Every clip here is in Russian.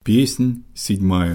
Песнь 7.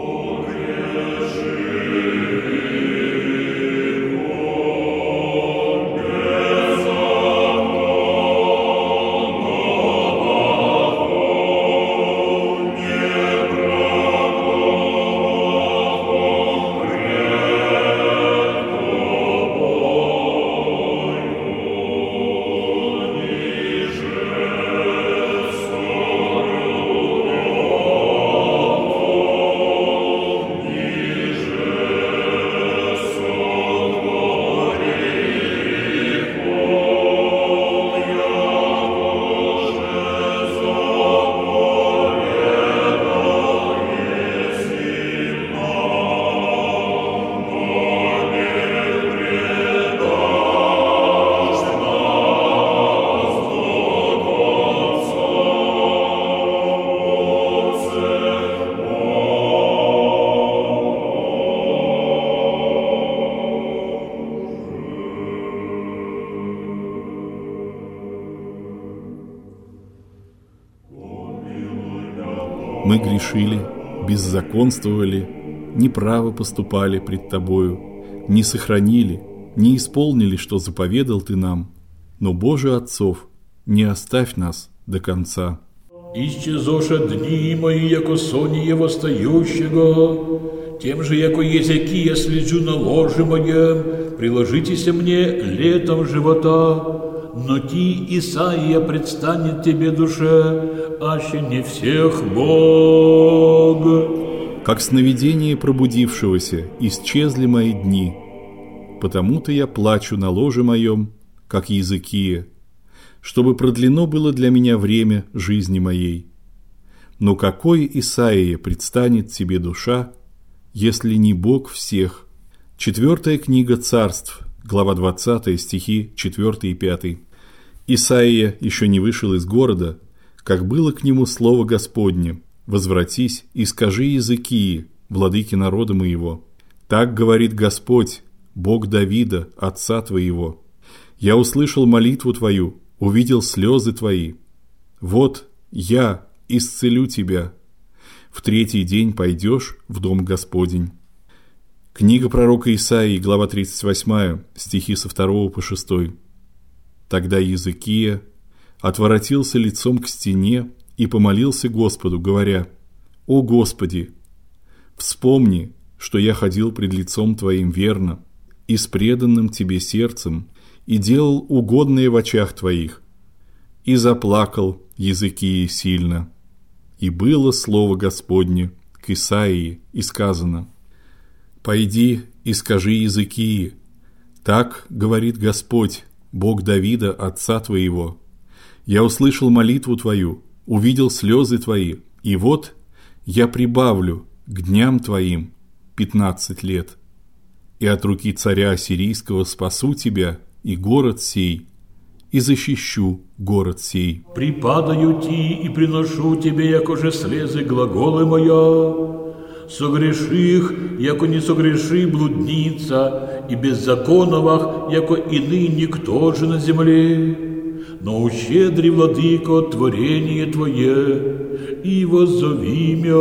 Мы грешили, беззаконствовали, неправо поступали пред Тобою, не сохранили, не исполнили, что заповедал Ты нам. Но, Боже отцов, не оставь нас до конца. Исчезоша дни мои, яко соние восстающего, тем же, яко Езекия слежу на ложе моем, приложитеся мне летом живота. Но ти, Исаия, предстанет тебе душе, аще не всех Бог. Как сновидение пробудившегося исчезли мои дни, потому-то я плачу на ложе моем, как Езекия, чтобы продлено было для меня время жизни моей. Но какой, Исаия, предстанет тебе душа, если не Бог всех? 4 книга Царств, глава 20, стихи 4 и 5. Исаия еще не вышел из города, как было к нему слово Господне: «Возвратись и скажи Езекии, владыке народа моего, так говорит Господь, Бог Давида, отца твоего. Я услышал молитву твою, увидел слезы твои. Вот я исцелю тебя. В 3-й день пойдешь в дом Господень». Книга пророка Исаии, глава 38, стихи со 2 по 6. Тогда Езекия отворотился лицом к стене и помолился Господу, говоря: «О Господи, вспомни, что я ходил пред лицом Твоим верно и с преданным Тебе сердцем, и делал угодное в очах Твоих». И заплакал Езекия сильно. И было слово Господне к Исаии, и сказано: «Пойди и скажи Езекии, так говорит Господь, Бог Давида, отца твоего. Я услышал молитву твою, увидел слезы твои, и вот я прибавлю к дням твоим 15 лет, и от руки царя ассирийского спасу тебя и город сей, и защищу город сей». «Припадаю ти и приношу тебе, якоже слезы глаголы моя. Согреших, яко не согреши блудница, и беззаконовах, яко иный никто же на земле. Но ущедри, владыко, творение Твое, и воззови мя».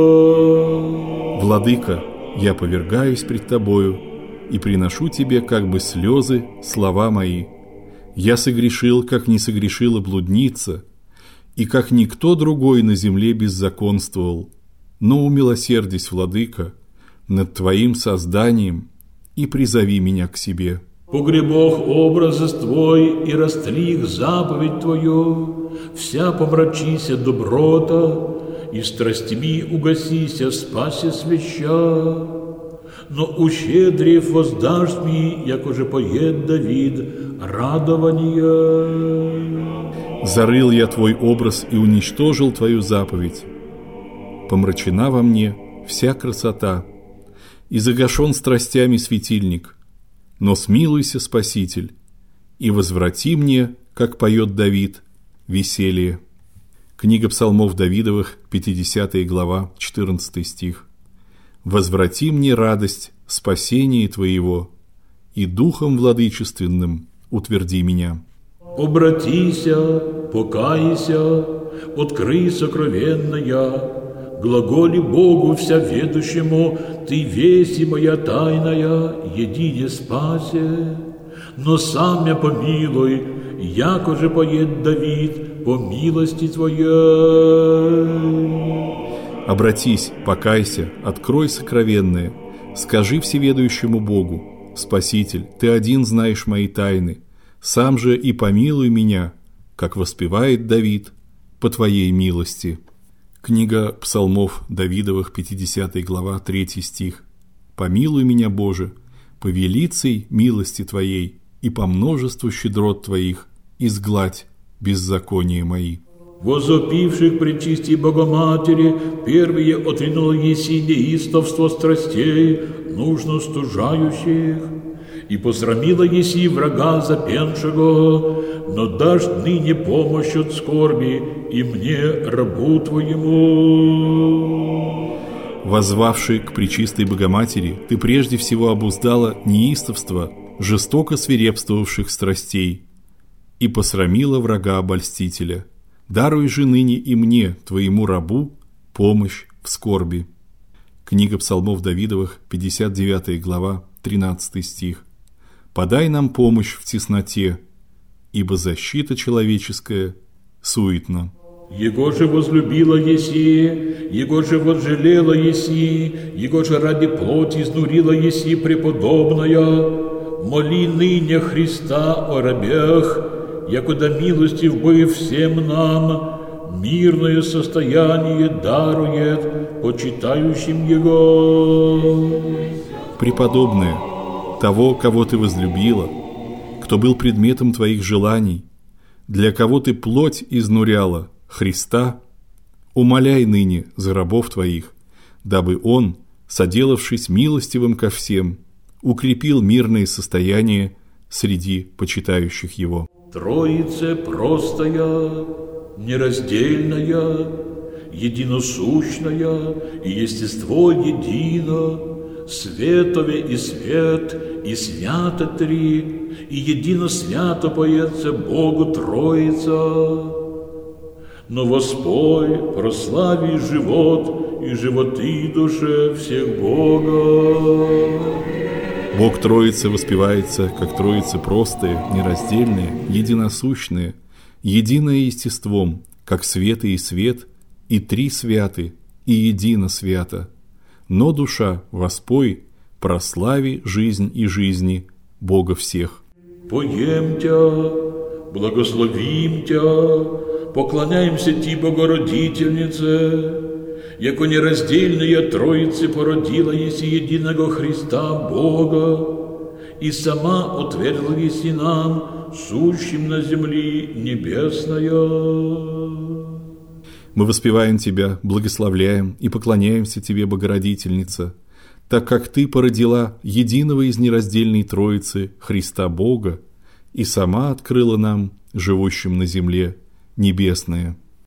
«Владыка, я повергаюсь пред Тобою и приношу Тебе как бы слезы слова мои. Я согрешил, как не согрешила блудница, и как никто другой на земле беззаконствовал. Но умилосердись, владыка, над Твоим созданием и призови меня к себе». «Погребох образы Твой и растлих заповедь Твою, вся помрачися доброта, и страстьми угасися спасе свяща. Но ущедрив воздашь ми, якоже поет Давид, радование». «Зарыл я Твой образ и уничтожил Твою заповедь. Помрачена во мне вся красота, и загашен страстями светильник. Но смилуйся, Спаситель, и возврати мне, как поет Давид, веселье». Книга псалмов Давидовых, 50 глава, 14 стих. «Возврати мне радость спасения Твоего, и духом владычественным утверди меня». «Обратися, покайся, открый сокровенная, Глаголи Богу всеведущему, Ты весть и моя тайная, едине спасе. Но сам я помилуй, яко же поет Давид, по милости Твоей. Обратись, покайся, открой сокровенное, скажи всеведущему Богу: Спаситель, Ты один знаешь мои тайны, сам же и помилуй меня, как воспевает Давид, по Твоей милости. Книга Псалмов Давидовых, 50 глава, 3 стих. «Помилуй меня, Боже, по велицей милости Твоей и по множеству щедрот Твоих изгладь беззакония мои». Возопивших пречисти Богоматери, первые отрянуло еси неистовство страстей, нужно стужающих, и посрамила еси врага запеншего, но дашь ныне помощь от скорби и мне, рабу Твоему. Воззвавший к пречистой Богоматери, Ты прежде всего обуздала неистовство жестоко свирепствовавших страстей и посрамила врага обольстителя. Даруй же ныне и мне, Твоему рабу, помощь в скорби. Книга Псалмов Давидовых, 59 глава, 13 стих. «Подай нам помощь в тесноте, ибо защита человеческая суетна». Его же возлюбила еси, Его же возжалела еси, Его же ради плоти изнурила еси преподобная. Моли ныне Христа о рабях, якуда милостив быв всем нам, мирное состояние дарует почитающим Его. Преподобная, того, кого Ты возлюбила, кто был предметом Твоих желаний, для кого Ты плоть изнуряла, Христа, умоляй ныне за рабов Твоих, дабы Он, соделавшись милостивым ко всем, укрепил мирное состояние среди почитающих Его. Троице простая, нераздельная, единосущная и естество едино, светове и свет, и свято три, и едино свято поется Богу Троица. Но воспой, прослави живот и животы душе всех Бога. Бог Троицы воспевается как Троица простая, нераздельная, единосущная, единое естеством, как света и свет, и три святы, и едино свято. Но душа воспой, прослави жизнь и жизни Бога всех. Поем Тя, благословим Тя, поклоняемся Ти, Богородительнице, яко нераздельная Троицы породила еси единого Христа Бога, и сама отверзла еси нам, сущим на земли небесная. Мы воспеваем Тебя, благословляем и поклоняемся Тебе, Богородительница, так как Ты породила единого из нераздельной Троицы Христа Бога и сама открыла нам, живущим на земле, небесное.